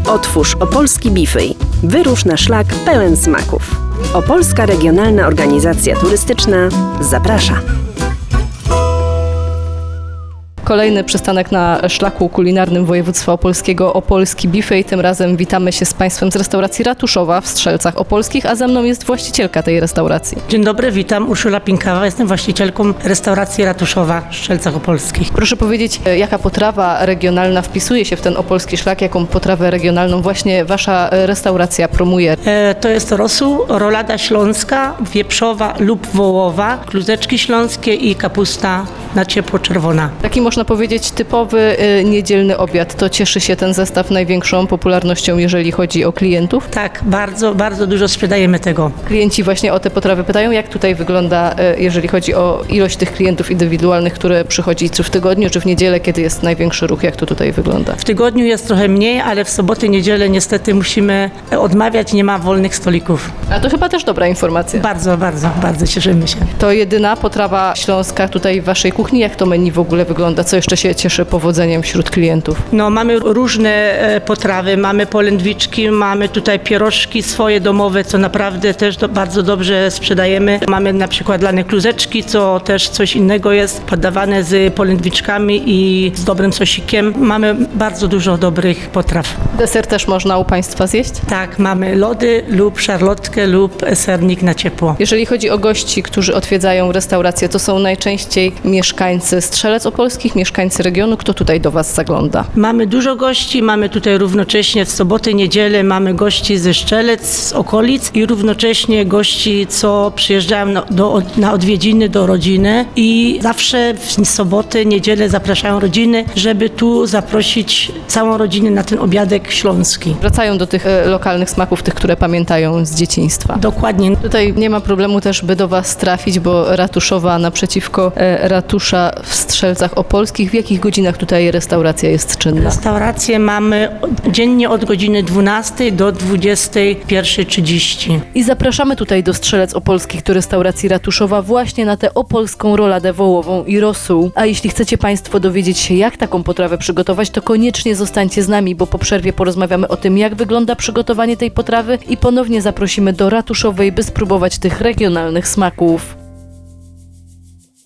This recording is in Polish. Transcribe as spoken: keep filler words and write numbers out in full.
Otwórz opolski bifej. Wyrusz na szlak pełen smaków. Opolska Regionalna Organizacja Turystyczna zaprasza. Kolejny przystanek na szlaku kulinarnym województwa opolskiego, opolski bifej. Tym razem witamy się z Państwem z restauracji Ratuszowa w Strzelcach Opolskich, a ze mną jest właścicielka tej restauracji. Dzień dobry, witam. Urszula Pinkawa, jestem właścicielką restauracji Ratuszowa w Strzelcach Opolskich. Proszę powiedzieć, jaka potrawa regionalna wpisuje się w ten opolski szlak, jaką potrawę regionalną właśnie Wasza restauracja promuje? E, to jest rosół, rolada śląska, wieprzowa lub wołowa, kluzeczki śląskie i kapusta na ciepło czerwona. Taki można powiedzieć typowy y, niedzielny obiad. To cieszy się ten zestaw największą popularnością, jeżeli chodzi o klientów? Tak, bardzo, bardzo dużo sprzedajemy tego. Klienci właśnie o te potrawy pytają, jak tutaj wygląda, y, jeżeli chodzi o ilość tych klientów indywidualnych, które przychodzi czy w tygodniu, czy w niedzielę, kiedy jest największy ruch, jak to tutaj wygląda? W tygodniu jest trochę mniej, ale w soboty, niedzielę niestety musimy odmawiać, nie ma wolnych stolików. A to chyba też dobra informacja. Bardzo, bardzo, bardzo cieszymy się. To jedyna potrawa śląska tutaj w Waszej kuchni. Jak to menu w ogóle wygląda? Co jeszcze się cieszy powodzeniem wśród klientów? No, mamy różne e, potrawy, mamy polędwiczki, mamy tutaj pierożki swoje domowe, co naprawdę też do, bardzo dobrze sprzedajemy. Mamy na przykład lane kluzeczki, co też coś innego jest, podawane z polędwiczkami i z dobrym sosikiem. Mamy bardzo dużo dobrych potraw. Deser też można u Państwa zjeść? Tak, mamy lody lub szarlotkę lub sernik na ciepło. Jeżeli chodzi o gości, którzy odwiedzają restaurację, to są najczęściej mieszkańcy Strzelec Opolskich, mieszkańcy regionu. Kto tutaj do Was zagląda? Mamy dużo gości, mamy tutaj równocześnie w soboty, niedzielę mamy gości ze Strzelec, z okolic i równocześnie gości, co przyjeżdżają na, do, na odwiedziny do rodziny i zawsze w soboty, niedzielę zapraszają rodziny, żeby tu zaprosić całą rodzinę na ten obiadek śląski. Wracają do tych e, lokalnych smaków, tych, które pamiętają z dzieciństwa. Dokładnie. Tutaj nie ma problemu też, by do Was trafić, bo Ratuszowa naprzeciwko e, ratusza w Strzelcach Opolskich. W jakich godzinach tutaj restauracja jest czynna? Restaurację mamy dziennie od godziny dwunastej do dwudziestej pierwszej trzydzieści. I zapraszamy tutaj do Strzelec Opolskich, do restauracji Ratuszowa właśnie na tę opolską roladę wołową i rosół. A jeśli chcecie Państwo dowiedzieć się, jak taką potrawę przygotować, to koniecznie zostańcie z nami, bo po przerwie porozmawiamy o tym, jak wygląda przygotowanie tej potrawy i ponownie zaprosimy do Ratuszowej, by spróbować tych regionalnych smaków.